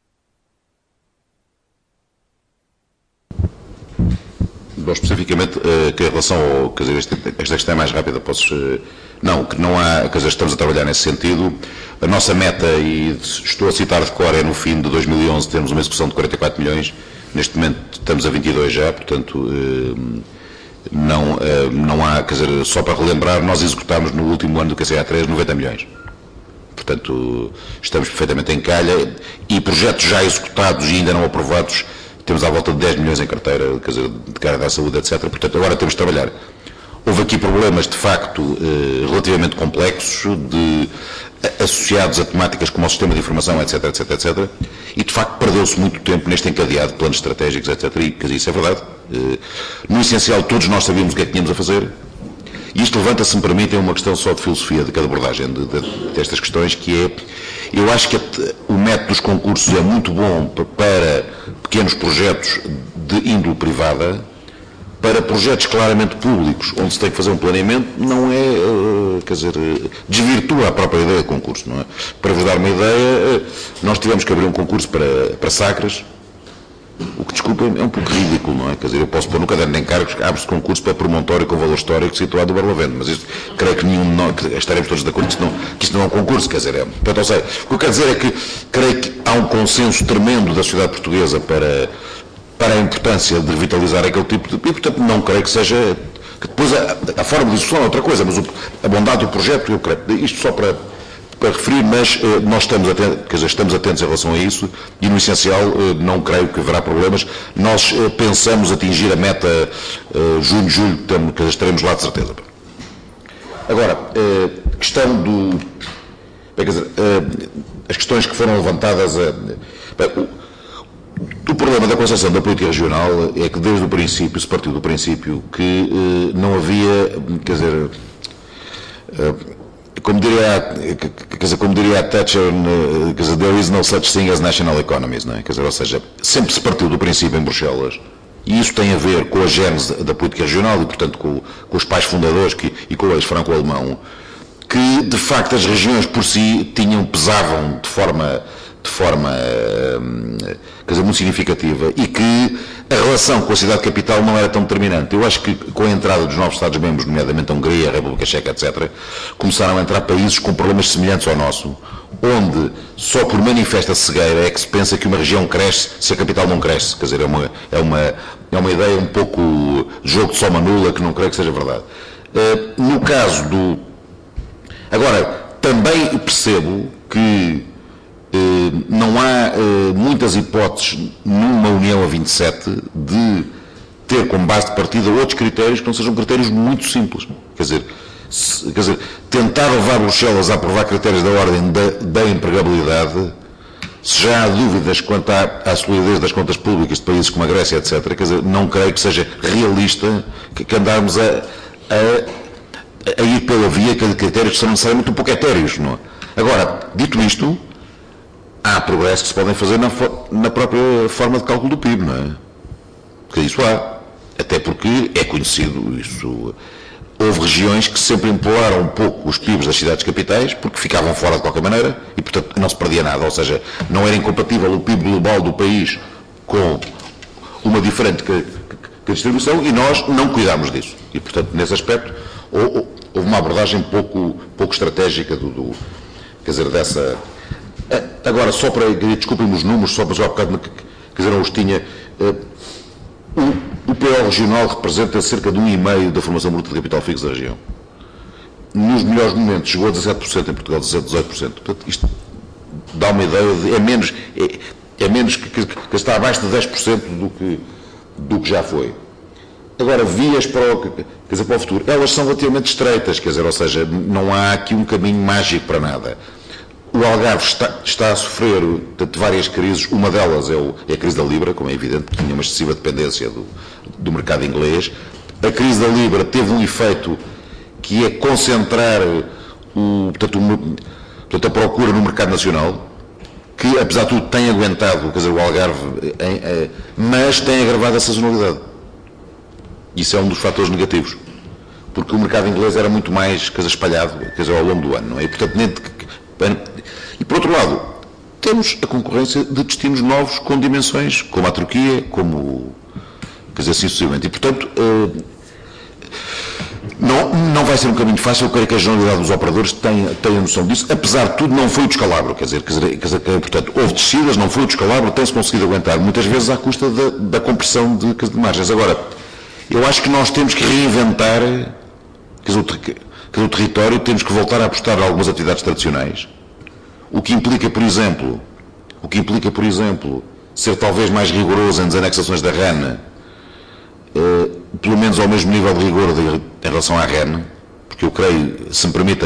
Speaker 2: Bom, especificamente, uh, que em relação ao, quer dizer, esta, esta questão é mais rápida, posso, uh, não, que não há, quer dizer, estamos a trabalhar nesse sentido. A nossa meta, e estou a citar de cor, é no fim de dois mil e onze temos uma execução de quarenta e quatro milhões, neste momento estamos a vinte e dois já, portanto, uh, Não, não há, quer dizer, só para relembrar, nós executámos no último ano do Q C A três noventa milhões. Portanto, estamos perfeitamente em calha e projetos já executados e ainda não aprovados, temos à volta de dez milhões em carteira, quer dizer, de cara da saúde, etcétera. Portanto, agora temos de trabalhar. Houve aqui problemas, de facto, relativamente complexos, de, associados a temáticas como o sistema de informação, etc, etc, etcétera. E, de facto, perdeu-se muito tempo neste encadeado de planos estratégicos, etcétera. E, quer dizer, isso é verdade. No essencial, todos nós sabíamos o que é que tínhamos a fazer. E isto levanta, se me permitem, uma questão só de filosofia de cada abordagem de, de, destas questões, que é, eu acho que o método dos concursos é muito bom para pequenos projetos de índole privada. Para projetos claramente públicos, onde se tem que fazer um planeamento, não é, uh, quer dizer, uh, desvirtua a própria ideia de concurso, não é? Para vos dar uma ideia, uh, nós tivemos que abrir um concurso para, para Sacras, o que, desculpem, é um pouco ridículo, não é? Quer dizer, eu posso pôr no caderno de encargos que abre-se concurso para promontório com valor histórico situado no Barlavento, mas isto, creio que nenhum de nós, que estaremos todos de acordo que isto não, que isto não é um concurso, quer dizer, é, portanto, não sei, o que eu quero dizer é que creio que há um consenso tremendo da sociedade portuguesa para... para a importância de revitalizar aquele tipo de... E, portanto, não creio que seja... que depois a, a forma de execução é outra coisa, mas o, a bondade do projeto, eu creio... Isto só para, para referir, mas eh, nós estamos atentos, quer dizer, estamos atentos em relação a isso e, no essencial, eh, não creio que haverá problemas. Nós eh, pensamos atingir a meta eh, junho, julho, tamo, quer dizer, estaremos lá de certeza. Agora, eh, questão do... Quer dizer, eh, as questões que foram levantadas... Eh, bem, o problema da concepção da política regional é que desde o princípio, se partiu do princípio que eh, não havia, quer dizer, eh, como diria, quer dizer, como diria a Thatcher, quer dizer, there is no such thing as national economies, não é? Quer dizer, ou seja, sempre se partiu do princípio em Bruxelas, e isso tem a ver com a gênese da política regional e, portanto, com, com os pais fundadores que, e com o eixo franco-alemão, que, de facto, as regiões por si tinham, pesavam de forma, de forma quer dizer, muito significativa, e que a relação com a cidade-capital não era tão determinante. Eu acho que, com a entrada dos novos Estados-membros, nomeadamente a Hungria, a República Checa, etcétera, começaram a entrar países com problemas semelhantes ao nosso, onde só por manifesta cegueira é que se pensa que uma região cresce se a capital não cresce. Quer dizer, é uma, é uma, é uma ideia um pouco jogo de soma nula, que não creio que seja verdade. Uh, no caso do... Agora, também percebo que uh, não há uh, muitas hipóteses numa União a vinte e sete de ter como base de partida outros critérios que não sejam critérios muito simples. Quer dizer, se, quer dizer tentar levar Bruxelas a aprovar critérios da ordem da, da empregabilidade, se já há dúvidas quanto à, à solidez das contas públicas de países como a Grécia, etcétera, quer dizer, não creio que seja realista que, que andarmos a, a, a ir pela via de critérios que são necessariamente um pouco etéreos, não é? Agora, dito isto, há progressos que se podem fazer na, na própria forma de cálculo do P I B, não é? Porque isso há. Até porque é conhecido isso. Houve regiões que sempre empolaram um pouco os P I Bs das cidades capitais, porque ficavam fora de qualquer maneira, e portanto não se perdia nada, ou seja, não era incompatível o P I B global do país com uma diferente que, que, que a distribuição, e nós não cuidámos disso. E portanto, nesse aspecto, houve uma abordagem pouco, pouco estratégica do, do, quer dizer, dessa... Agora, só para, desculpem-me os números, só para já há bocado, quer dizer, não os tinha... O, o P O regional representa cerca de um vírgula cinco por cento da formação bruta de capital fixo da região. Nos melhores momentos chegou a dezassete por cento, em Portugal dezassete, dezoito por cento. Portanto, isto dá uma ideia de... É menos, é, é menos que, que, que está abaixo de dez por cento do que, do que já foi. Agora, vias para o, quer dizer, para o futuro, elas são relativamente estreitas, quer dizer, ou seja, não há aqui um caminho mágico para nada. O Algarve está, está a sofrer de várias crises, uma delas é, o, é a crise da Libra, como é evidente, que tinha uma excessiva dependência do, do mercado inglês. A crise da Libra teve um efeito que é concentrar o, portanto, o, portanto, a procura no mercado nacional, que apesar de tudo tem aguentado, quer dizer, o Algarve, em, em, mas tem agravado a sazonalidade. Isso é um dos fatores negativos, porque o mercado inglês era muito mais, quer dizer, espalhado, quer dizer, ao longo do ano, não é? E, portanto, nem de, e, por outro lado, temos a concorrência de destinos novos com dimensões, como a Turquia, como, quer dizer, assim sucessivamente. E, portanto, não, não vai ser um caminho fácil. Eu creio que a generalidade dos operadores tem, tem a noção disso. Apesar de tudo, não foi o descalabro. Quer dizer, quer dizer, quer dizer portanto, houve descidas, não foi o descalabro, tem-se conseguido aguentar, muitas vezes à custa da, da compressão de, de margens. Agora, eu acho que nós temos que reinventar, quer dizer, o, quer dizer, o território, temos que voltar a apostar em algumas atividades tradicionais, o que implica, por exemplo, o que implica, por exemplo, ser talvez mais rigoroso em desanexações da R E N, eh, pelo menos ao mesmo nível de rigor de, em relação à R E N, porque eu creio, se me permitem,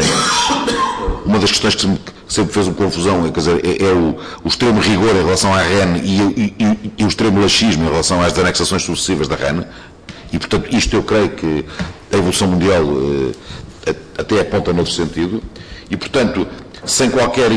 Speaker 2: uma das questões que sempre fez uma confusão, é, quer dizer, é, é o, o extremo rigor em relação à R E N e, e, e, e o extremo laxismo em relação às desanexações sucessivas da R E N, e, portanto, isto eu creio que a evolução mundial eh, até aponta noutro sentido, e, portanto, sem qualquer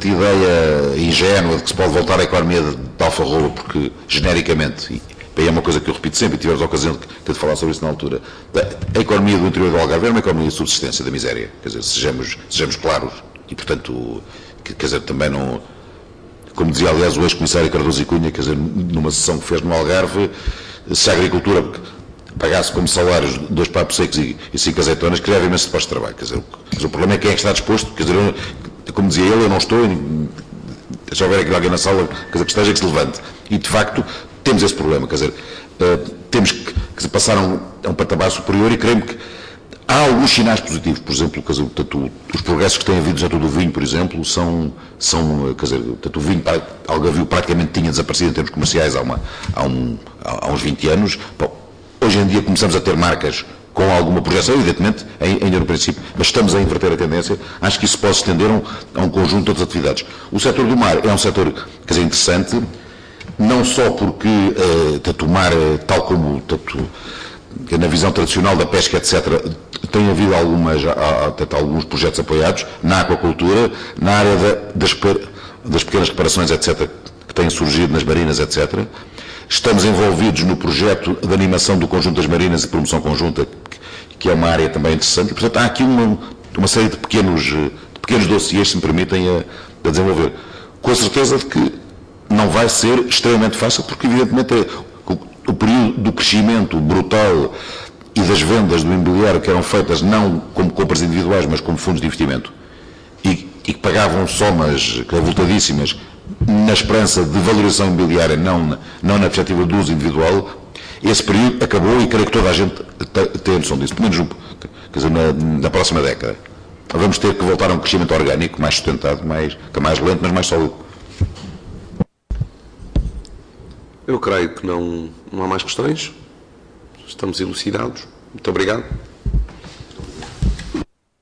Speaker 2: ideia ingênua de que se pode voltar à economia de, de alfarroba, porque, genericamente, e é uma coisa que eu repito sempre, e tivemos a ocasião de, de falar sobre isso na altura, a, a economia do interior do Algarve é uma economia de subsistência da miséria, quer dizer, sejamos, sejamos claros, e, portanto, quer dizer, também não... Como dizia, aliás, o ex-comissário Cardoso e Cunha, quer dizer, numa sessão que fez no Algarve, se a agricultura pagasse como salários dois papos secos e, e cinco azeitonas, criava imenso postos de trabalho. Quer dizer, o problema é quem é que está disposto, quer dizer, eu, como dizia ele, eu não estou, se houver aqui alguém na sala, quer dizer, que esteja, que se levante. E, de facto, temos esse problema, quer dizer, uh, temos que, quer dizer, passar a um, a um patamar superior, e creio que há alguns sinais positivos, por exemplo, quer dizer, portanto, os progressos que têm havido já do vinho, por exemplo, são, são quer dizer, portanto, o vinho Algarvio praticamente tinha desaparecido em termos comerciais há, uma, há, um, há uns vinte anos. Bom, hoje em dia começamos a ter marcas com alguma projeção, evidentemente, ainda no princípio, mas estamos a inverter a tendência. Acho que isso pode estender a um, a um conjunto de outras atividades. O setor do mar é um setor, quer dizer, interessante, não só porque, uh, tanto o mar, tal como tanto, na visão tradicional da pesca, etcétera, tem havido algumas, há, até alguns projetos apoiados na aquacultura, na área da, das, das pequenas reparações, etcétera, que têm surgido nas marinas, etcétera. Estamos envolvidos no projeto de animação do conjunto das marinas e promoção conjunta, que é uma área também interessante. E, portanto, há aqui uma, uma série de pequenos, de pequenos dossiês, se me permitem, a, a desenvolver. Com a certeza de que não vai ser extremamente fácil, porque, evidentemente, é, o, o período do crescimento brutal e das vendas do imobiliário que eram feitas não como compras individuais, mas como fundos de investimento, e, e que pagavam somas avultadíssimas na esperança de valorização imobiliária, não, não na perspectiva do uso individual, esse período acabou e creio que toda a gente tem noção disso, pelo menos quer dizer, na, na próxima década. Vamos ter que voltar a um crescimento orgânico mais sustentado, mais, mais lento, mas mais sólido.
Speaker 1: Eu creio que não, não há mais questões. Estamos elucidados. Muito obrigado.